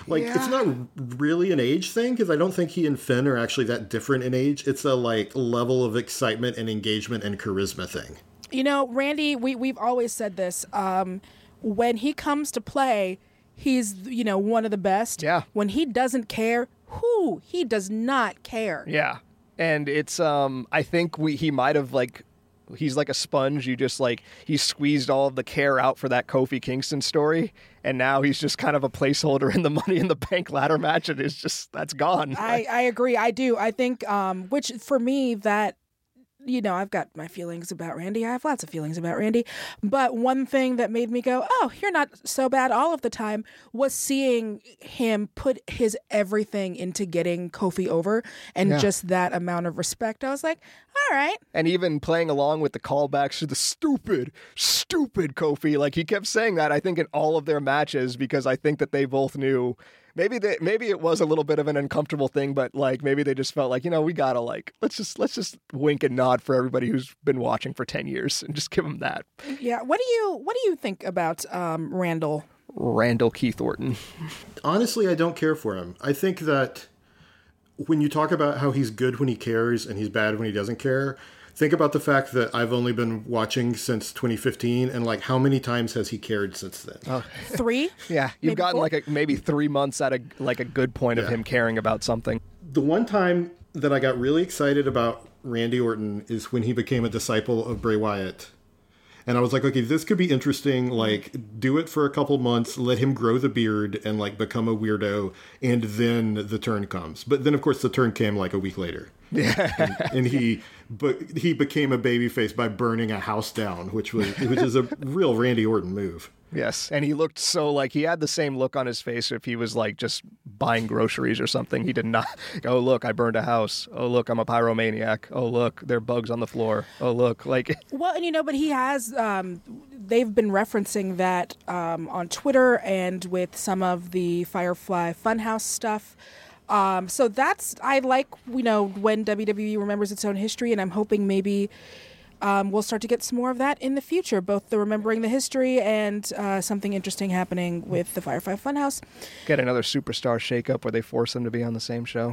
Like, Yeah. it's not really an age thing, because I don't think he and Finn are actually that different in age. It's a, like, level of excitement and engagement and charisma thing. You know, Randy, we, we've always said this. Um, when he comes to play, he's, you know, one of the best. Yeah. When he doesn't care, whoo, he does not care. Yeah. And it's, um, I think we he might have, like, he's like a sponge. You just, like, he squeezed all of the care out for that Kofi Kingston story. And now he's just kind of a placeholder in the Money in the Bank ladder match. And it's just, that's gone. I, I agree. I do. I think, um, which for me, that, you know, I've got my feelings about Randy. I have lots of feelings about Randy. But one thing that made me go, oh, you're not so bad all of the time, was seeing him put his everything into getting Kofi over, and Yeah. just that amount of respect. I was like, all right. And even playing along with the callbacks to the stupid, stupid Kofi. Like, he kept saying that, I think, in all of their matches, because I think that they both knew maybe they, maybe it was a little bit of an uncomfortable thing, but, like, maybe they just felt like, you know, we gotta, like, let's just let's just wink and nod for everybody who's been watching for ten years and just give them that. Yeah. What do you What do you think about um, Randall? Randall Keith Orton. Honestly, I don't care for him. I think that when you talk about how he's good when he cares and he's bad when he doesn't care, think about the fact that I've only been watching since twenty fifteen, and, like, how many times has he cared since then? Three? Yeah, you've Maybe gotten four? like a, maybe three months at a like a good point of Yeah. him caring about something. The one time that I got really excited about Randy Orton is when he became a disciple of Bray Wyatt. And I was like, okay, this could be interesting. Like, do it for a couple months, let him grow the beard and, like, become a weirdo, and then the turn comes. But then, of course, the turn came like a week later. Yeah. and, and he but he became a babyface by burning a house down, which was which is a real Randy Orton move. Yes, and he looked so like he had the same look on his face if he was like just buying groceries or something. He did not. Oh look, I burned a house. Oh look, I'm a pyromaniac. Oh look, there are bugs on the floor. Oh look, like Well, and you know, but he has, um, they've been referencing that um, on Twitter and with some of the Firefly Funhouse stuff. Um, so that's, I like, you know, when W W E remembers its own history, and I'm hoping maybe um, we'll start to get some more of that in the future, both the remembering the history and uh, something interesting happening with the Firefly Funhouse. get another superstar shakeup where they force them to be on the same show.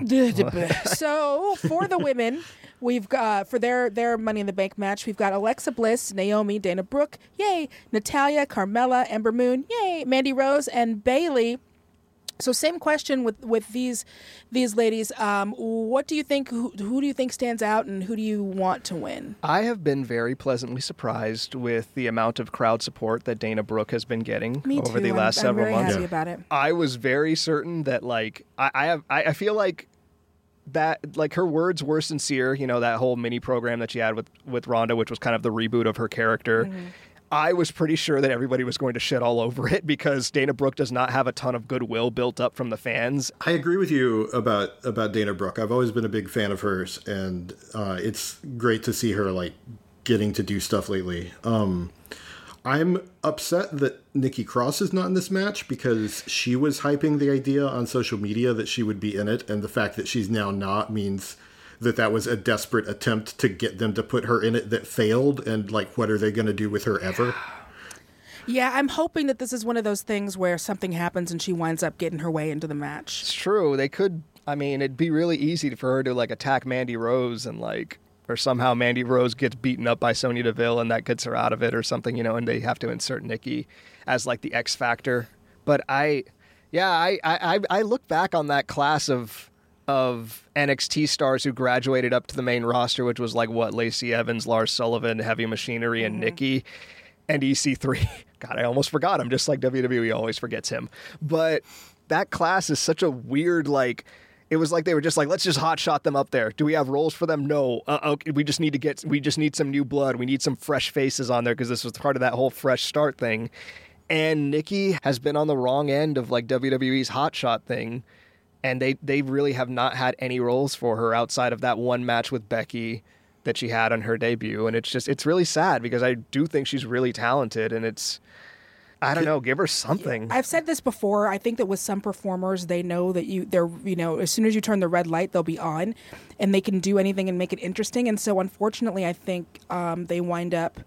So for the women, we've got for their their Money in the Bank match, we've got Alexa Bliss, Naomi, Dana Brooke, yay, Natalia, Carmella, Ember Moon, yay, Mandy Rose, and Bayley. So same question with, with these these ladies. Um, what do you think? Who, who do you think stands out, and who do you want to win? I have been very pleasantly surprised with the amount of crowd support that Dana Brooke has been getting Me over too. the last I'm, several I'm very months. happy about it. I was very certain that like I, I have I, I feel like that like her words were sincere, you know, that whole mini program that she had with with Rhonda, which was kind of the reboot of her character. Mm-hmm. I was pretty sure that everybody was going to shit all over it because Dana Brooke does not have a ton of goodwill built up from the fans. I agree with you about about Dana Brooke. I've always been a big fan of hers, and uh, it's great to see her like getting to do stuff lately. Um, I'm upset that Nikki Cross is not in this match because she was hyping the idea on social media that she would be in it, and the fact that she's now not means that that was a desperate attempt to get them to put her in it that failed, and like, what are they going to do with her ever? Yeah, I'm hoping that this is one of those things where something happens and she winds up getting her way into the match. It's true. They could, I mean, it'd be really easy for her to like attack Mandy Rose and like, or somehow Mandy Rose gets beaten up by Sonya Deville and that gets her out of it or something, you know, and they have to insert Nikki as like the X factor. But I, yeah, I, I, I look back on that class of, of N X T stars who graduated up to the main roster, which was like what, Lacey Evans, Lars Sullivan, Heavy Machinery, and mm-hmm. Nikki, and E C three. God, I almost forgot him, just like W W E always forgets him. But that class is such a weird, like, it was like they were just like, let's just hotshot them up there. Do we have roles for them? No. Uh, okay, we just need to get, we just need some new blood. We need some fresh faces on there because this was part of that whole fresh start thing. And Nikki has been on the wrong end of like W W E's hotshot thing. And they, they really have not had any roles for her outside of that one match with Becky that she had on her debut. And it's just, it's really sad because I do think she's really talented. And it's, I don't know, give her something. I've said this before. I think that with some performers, they know that you, they're, you know, as soon as you turn the red light, they'll be on and they can do anything and make it interesting. And so unfortunately, I think um, they wind up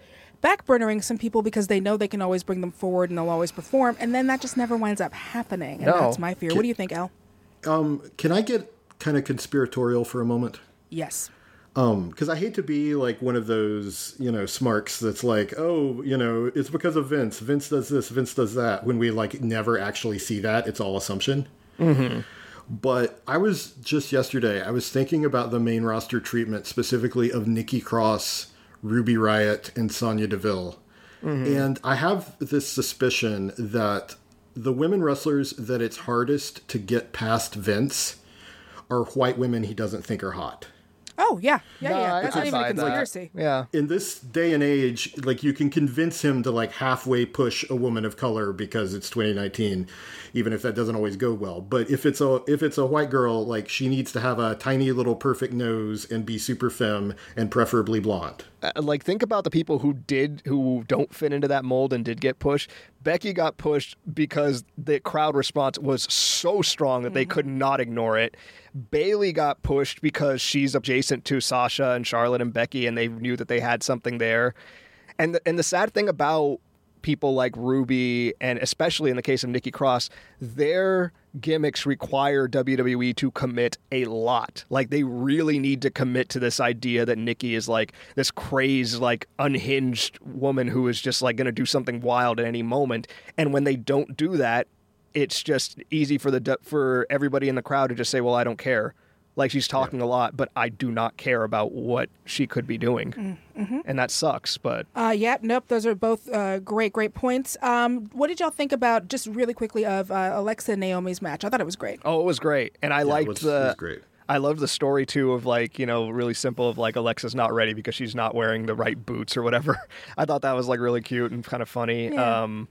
backburnering some people because they know they can always bring them forward and they'll always perform, and then that just never winds up happening. And No. that's my fear. What do you think, Al? Um, can I get kind of conspiratorial for a moment? Yes. Um, because I hate to be like one of those, you know, smarks that's like, oh, you know, it's because of Vince. Vince does this, Vince does that. When we like never actually see that, it's all assumption. Mm-hmm. But I was just yesterday, I was thinking about the main roster treatment specifically of Nikki Cross, Ruby Riott, and Sonya Deville. Mm-hmm. And I have this suspicion that the women wrestlers that it's hardest to get past Vince are white women he doesn't think are hot. Oh, yeah. Yeah, No, yeah. I That's could not even a buy that. conspiracy. Yeah. In this day and age, like you can convince him to like halfway push a woman of color because it's twenty nineteen, even if that doesn't always go well. But if it's a if it's a white girl, like she needs to have a tiny little perfect nose and be super femme and preferably blonde. Uh, like, think about the people who did, who don't fit into that mold and did get pushed. Becky got pushed because the crowd response was so strong that they could not ignore it. Bailey got pushed because she's adjacent to Sasha and Charlotte and Becky, and they knew that they had something there. And the, and the sad thing about people like Ruby, and especially in the case of Nikki Cross, their gimmicks require W W E to commit a lot. Like, they really need to commit to this idea that Nikki is like this crazed, like unhinged woman who is just like going to do something wild at any moment. And when they don't do that, it's just easy for the for everybody in the crowd to just say, well, I don't care. Like, she's talking yeah. a lot, but I do not care about what she could be doing. Mm-hmm. And that sucks, but... Uh, yeah, nope, those are both uh, great, great points. Um, what did y'all think about, just really quickly, of uh, Alexa and Naomi's match? I thought it was great. Oh, it was great. And I yeah, liked it was, the... It was great. I love the story, too, of, like, you know, really simple of, like, Alexa's not ready because she's not wearing the right boots or whatever. I thought that was, like, really cute and kind of funny. Yeah. Um,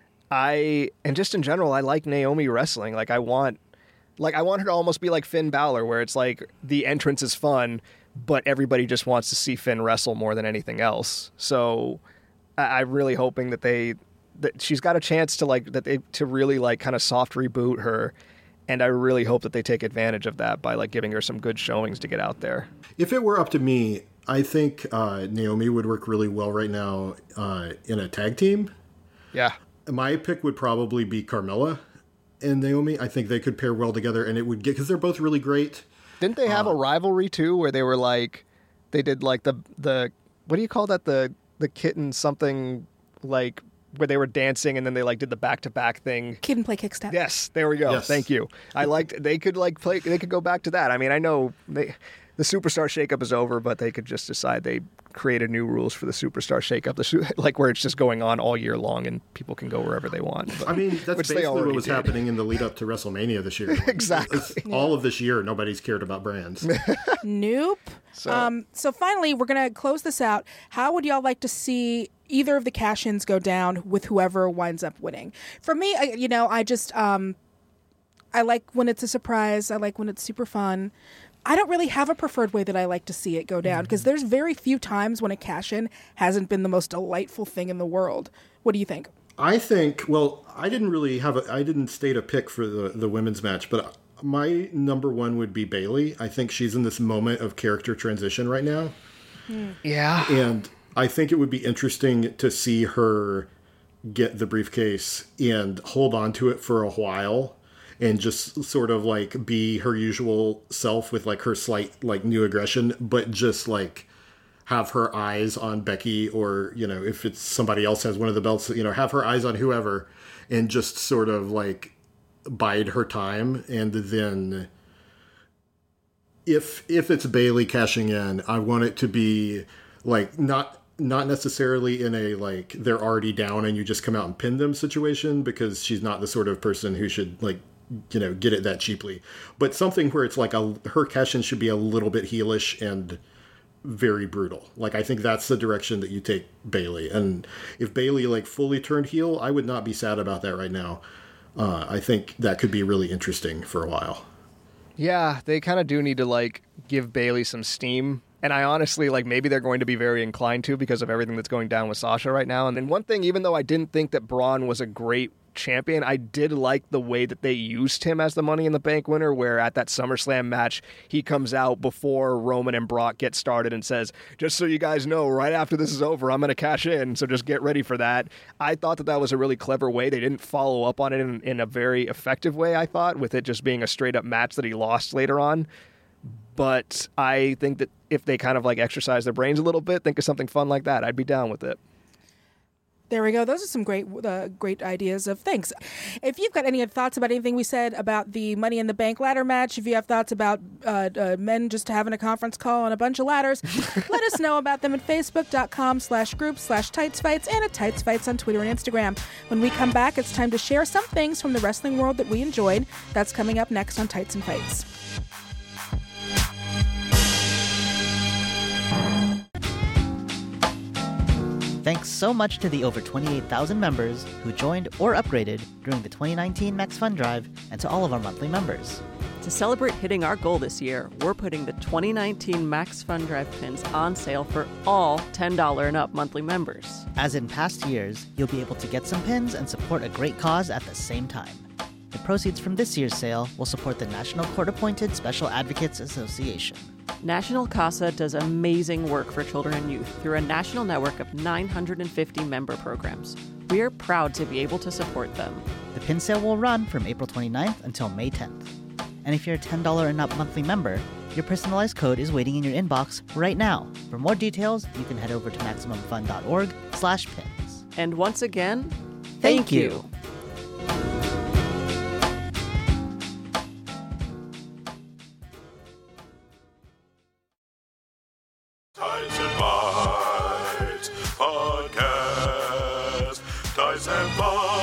I... And just in general, I like Naomi wrestling. Like, I want... Like, I want her to almost be like Finn Balor, where it's like the entrance is fun, but everybody just wants to see Finn wrestle more than anything else. So I- I'm really hoping that they, that she's got a chance to like, that they, to really like kind of soft reboot her. And I really hope that they take advantage of that by like giving her some good showings to get out there. If it were up to me, I think uh, Naomi would work really well right now uh, in a tag team. Yeah. My pick would probably be Carmella and Naomi. I think they could pair well together, and it would get, because they're both really great. Didn't they have uh, a rivalry too, where they were like, they did like the the what do you call that, the the kitten something, like where they were dancing and then they like did the back to back thing. Kid and play kickstep. Yes, there we go. Yes. Thank you. I liked they could like play. They could go back to that. I mean, I know they. The Superstar Shakeup is over, but they could just decide they created new rules for the Superstar Shakeup, the, like where it's just going on all year long and people can go wherever they want. But, I mean, that's basically what was did. happening in the lead up to WrestleMania this year. Exactly. Yeah. All of this year, nobody's cared about brands. Nope. So. Um, so finally, we're going to close this out. How would y'all like to see either of the cash-ins go down with whoever winds up winning? For me, I, you know, I just, um, I like when it's a surprise. I like when it's super fun. I don't really have a preferred way that I like to see it go down, because there's very few times when a cash-in hasn't been the most delightful thing in the world. What do you think? I think, well, I didn't really have a, I didn't state a pick for the, the women's match, but my number one would be Bayley. I think she's in this moment of character transition right now. Hmm. Yeah. And I think it would be interesting to see her get the briefcase and hold on to it for a while, and just sort of like be her usual self with like her slight like new aggression, but just like have her eyes on Becky, or, you know, if it's somebody else has one of the belts, you know, have her eyes on whoever and just sort of like bide her time. And then if, if it's Bayley cashing in, I want it to be like not, not necessarily in a like they're already down and you just come out and pin them situation, because she's not the sort of person who should like, you know, get it that cheaply, but something where it's like a, her cash-in should be a little bit heelish and very brutal. Like, I think that's the direction that you take Bayley. And if Bayley like fully turned heel, I would not be sad about that right now. Uh, I think that could be really interesting for a while. Yeah, they kind of do need to like give Bayley some steam And I honestly, like, maybe they're going to be very inclined to because of everything that's going down with Sasha right now. And then one thing, even though I didn't think that Braun was a great champion, I did like the way that they used him as the Money in the Bank winner, where at that SummerSlam match, he comes out before Roman and Brock get started and says, just so you guys know, right after this is over, I'm going to cash in, so just get ready for that. I thought that that was a really clever way. They didn't follow up on it in, in a very effective way, I thought, with it just being a straight-up match that he lost later on. But I think that if they kind of like exercise their brains a little bit, think of something fun like that, I'd be down with it. There we go. Those are some great uh, great ideas of things. If you've got any thoughts about anything we said about the Money in the Bank ladder match, if you have thoughts about uh, uh, men just having a conference call on a bunch of ladders, let us know about them at facebook.com slash group slash tightsfights and at tightsfights on Twitter and Instagram. When we come back, it's time to share some things from the wrestling world that we enjoyed. That's coming up next on Tights and Fights. Thanks so much to the over twenty-eight thousand members who joined or upgraded during the twenty nineteen Max Fun Drive, and to all of our monthly members. To celebrate hitting our goal this year, we're putting the twenty nineteen Max Fun Drive pins on sale for all ten dollars and up monthly members. As in past years, you'll be able to get some pins and support a great cause at the same time. The proceeds from this year's sale will support the National Court-Appointed Special Advocates Association. National CASA does amazing work for children and youth through a national network of nine hundred fifty member programs. We are proud to be able to support them. The pin sale will run from April twenty-ninth until May tenth. And if you're a ten dollars and up monthly member, your personalized code is waiting in your inbox right now. For more details, you can head over to MaximumFun.org slash pins. And once again, Thank, thank you. you. Tights and Fights Podcast. Tights and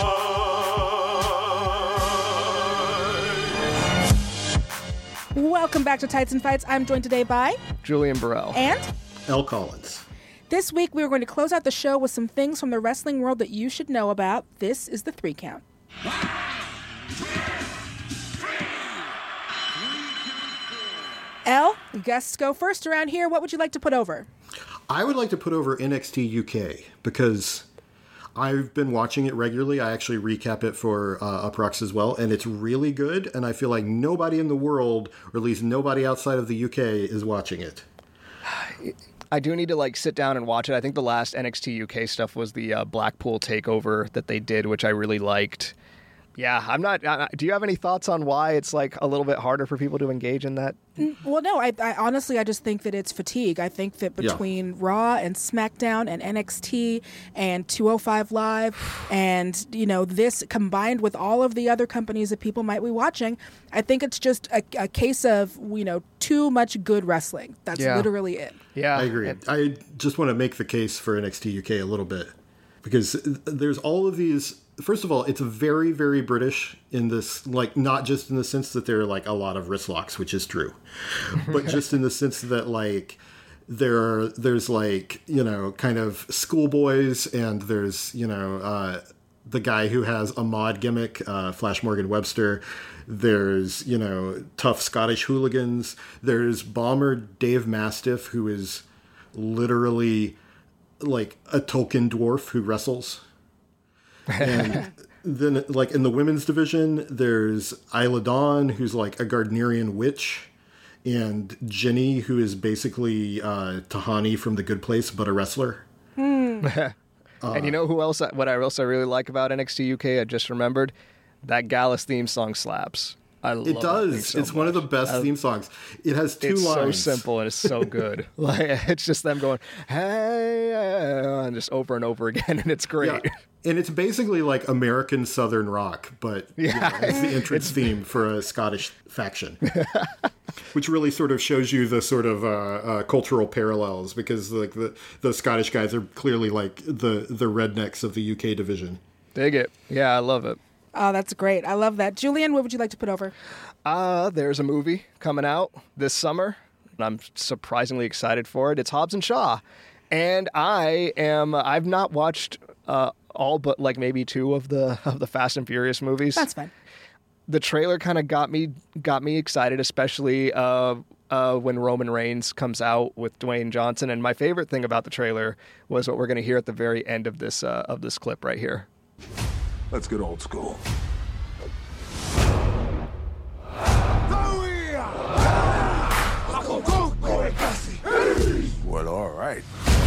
Fights. Welcome back to Tights and Fights. I'm joined today by Julian Burrell. And L. Collins. this week we are going to close out the show with some things from the wrestling world that you should know about. This is the three count. Elle, guests go first around here. What would you like to put over? I would like to put over N X T U K because I've been watching it regularly. I actually recap it for uh, Uproxx as well, and it's really good. And I feel like nobody in the world, or at least nobody outside of the U K, is watching it. I do need to like sit down and watch it. I think the last N X T U K stuff was the uh, Blackpool takeover that they did, which I really liked. Yeah, I'm not. Uh, do you have any thoughts on why it's like a little bit harder for people to engage in that? Well, no, I, I honestly, I just think that it's fatigue. I think that between yeah. Raw and SmackDown and N X T and two oh five Live and, you know, this combined with all of the other companies that people might be watching, I think it's just a, a case of, you know, too much good wrestling. That's yeah. literally it. Yeah, I agree. And I just want to make the case for N X T U K a little bit because there's all of these. First of all, it's very, very British in this, like, not just in the sense that there are, like, a lot of wrist locks, which is true, but just in the sense that, like, there are, there's, like, you know, kind of schoolboys, and there's, you know, uh, the guy who has a mod gimmick, uh, Flash Morgan Webster. There's, you know, tough Scottish hooligans. There's Bomber Dave Mastiff, who is literally, like, a Tolkien dwarf who wrestles. And then, like, in the women's division, there's Isla Dawn, who's, like, a Gardnerian witch, and Jenny, who is basically uh, Tahani from The Good Place, but a wrestler. Hmm. uh, and you know who else, what I else I really like about N X T U K, I just remembered? That Gallus theme song slaps. I love it does. That so it's much. one of the best I, theme songs. It has two it's lines. It's so simple and it's so good. Like it's just them going, hey, and just over and over again, and it's great. Yeah. And it's basically like American Southern rock, but yeah. you know, it's the entrance it's... theme for a Scottish faction, which really sort of shows you the sort of uh, uh, cultural parallels because like the the Scottish guys are clearly like the the rednecks of the U K division. Dig it. Yeah, I love it. Oh, that's great. I love that. Julian, what would you like to put over? Uh, there's a movie coming out this summer, and I'm surprisingly excited for it. It's Hobbs and Shaw. And I am, I've not watched uh, all but like maybe two of the of the Fast and Furious movies. That's fine. the trailer kind of got me got me excited, especially uh, uh, when Roman Reigns comes out with Dwayne Johnson. And my favorite thing about the trailer was what we're going to hear at the very end of this uh, of this clip right here. Let's get old school. Well, all right.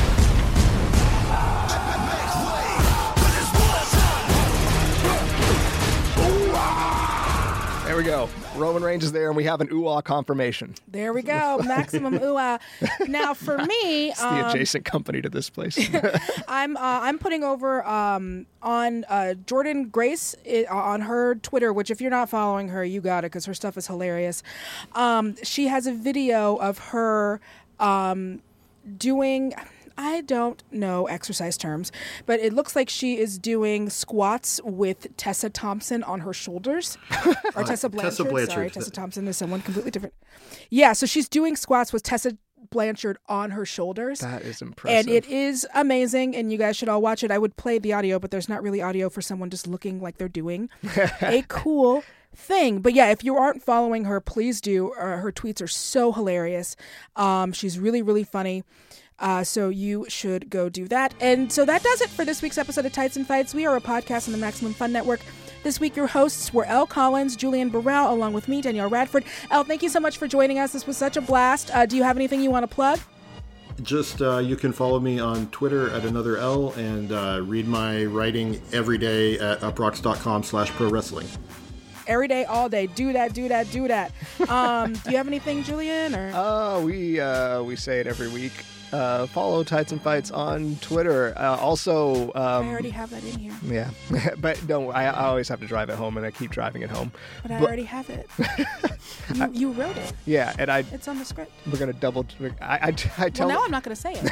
There we go. Roman Reigns is there, and we have an ooh-ah confirmation. There we go. Maximum ooh-ah. Now, for me... It's the um, adjacent company to this place. I'm uh, I'm putting over um, on uh, Jordan Grace it, uh, on her Twitter, which if you're not following her, you got it because her stuff is hilarious. Um, she has a video of her um, doing... I don't know exercise terms, but it looks like she is doing squats with Tessa Thompson on her shoulders. Or Tessa Blanchard. Tessa Blanchard. Sorry, Tessa Thompson is someone completely different. Yeah, so she's doing squats with Tessa Blanchard on her shoulders. That is impressive. And it is amazing, and you guys should all watch it. I would play the audio, but there's not really audio for someone just looking like they're doing a cool thing. But yeah, if you aren't following her, please do. Uh, her tweets are so hilarious. Um, she's really, really funny. Uh, so you should go do that. And so that does it for this week's episode of Tights and Fights. We are a podcast on the Maximum Fun Network. This week, your hosts were Elle Collins, Julian Burrell, along with me, Danielle Radford. Elle, thank you so much for joining us. This was such a blast. Uh, do you have anything you want to plug? Just uh, you can follow me on Twitter at another L and uh, read my writing every day at uproxx.com slash pro wrestling. Every day, all day. Do that, do that, do that. Um, do you have anything, Julian? Or? Uh, we, uh, we say it every week. Uh, follow Tights and Fights on Twitter. Uh, also, um, I already have that in here. Yeah, but no, I, I always have to drive it home, and I keep driving it home. But I but, already have it. you, you wrote it. Yeah, and I. It's on the script. We're gonna double. I, I, I tell. Well, now I'm not gonna say it.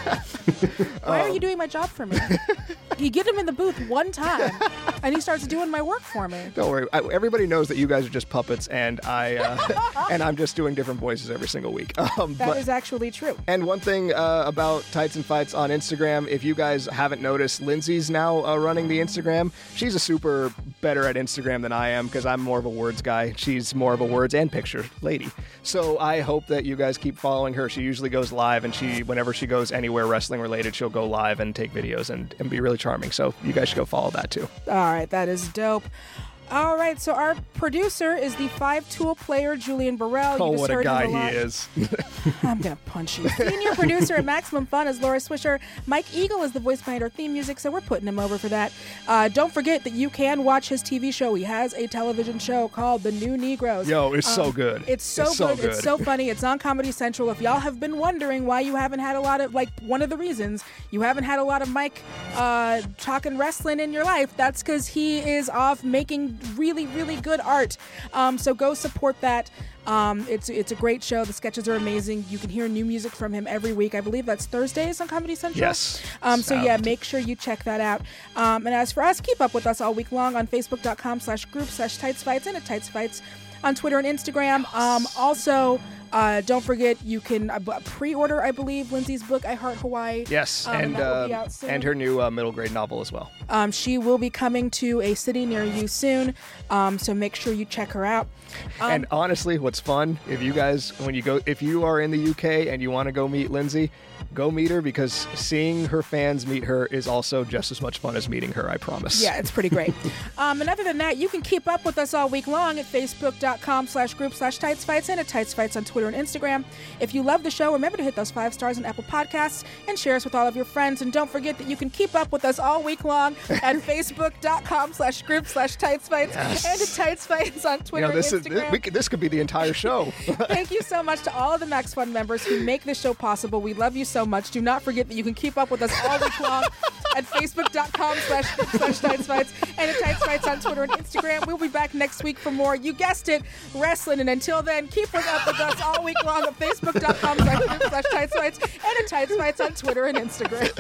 Why um, are you doing my job for me? You get him in the booth one time, and he starts doing my work for me. Don't worry. I, everybody knows that you guys are just puppets, and I uh, and I'm just doing different voices every single week. Um, that but, is actually true. And one thing. Uh, about Tights and Fights on Instagram. If you guys haven't noticed, Lindsay's now uh, running the Instagram. She's a super better at Instagram than I am because I'm more of a words guy. She's more of a words and picture lady. So I hope that you guys keep following her. She usually goes live, and she, whenever she goes anywhere wrestling related, she'll go live and take videos and, and be really charming. So you guys should go follow that too. All right, that is dope. All right, so our producer is the five-tool player, Julian Burrell. You oh, just what heard a guy him a he is. I'm going to punch you. Senior producer at Maximum Fun is Laura Swisher. Mike Eagle is the voice behind our theme music, so we're putting him over for that. Uh, don't forget that you can watch his T V show. He has a television show called The New Negroes. Yo, it's um, so good. It's so, it's so good. good. It's so funny. It's on Comedy Central. If y'all have been wondering why you haven't had a lot of, like, one of the reasons you haven't had a lot of Mike uh, talking wrestling in your life, that's because he is off making really, really good art. Um, so go support that. Um, it's it's a great show. The sketches are amazing. You can hear new music from him every week. I believe that's Thursdays on Comedy Central. Yes. Um, so yeah, make sure you check that out. Um, and as for us, keep up with us all week long on Facebook.com slash group slash Tights Fights and at Tights Fights on Twitter and Instagram. Yes. Um, also, uh, don't forget you can uh, pre-order, I believe, Lindsay's book, I Heart Hawaii. Yes, um, and and, uh, and her new uh, middle grade novel as well. Um, she will be coming to a city near you soon, um, so make sure you check her out. Um, and honestly, what's fun, if you guys, when you go, if you are in the U K and you want to go meet Lindsay, go meet her, because seeing her fans meet her is also just as much fun as meeting her, I promise. Yeah, it's pretty great. um, and other than that, you can keep up with us all week long at facebook.com slash group slash Tights Fights and at Tights Fights on Twitter and Instagram. If you love the show, remember to hit those five stars on Apple Podcasts and share us with all of your friends. And don't forget that you can keep up with us all week long at facebook.com slash group slash Tights Fights yes. and at Tights Fights on Twitter you know, this and Instagram. Is, this, we could, this could be the entire show. Thank you so much to all of the Max Fun members who make this show possible. We love you so much. Do not forget that you can keep up with us all week long at facebook.com slash slash Tights Fights and at Tights Fights on Twitter and Instagram. We'll be back next week for more, you guessed it, wrestling. And until then, keep up with us all week long at facebook.com slash slash Tights Fights and at Tights Fights on Twitter and Instagram.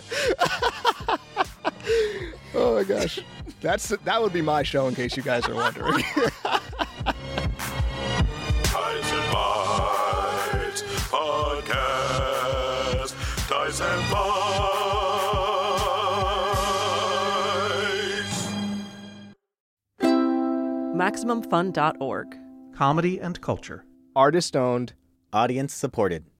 Oh my gosh. That's that would be my show, in case you guys are wondering. Tights and Fights Podcast. Tights and Fights. Maximum Fun dot org. Comedy and culture. Artist owned. Audience supported.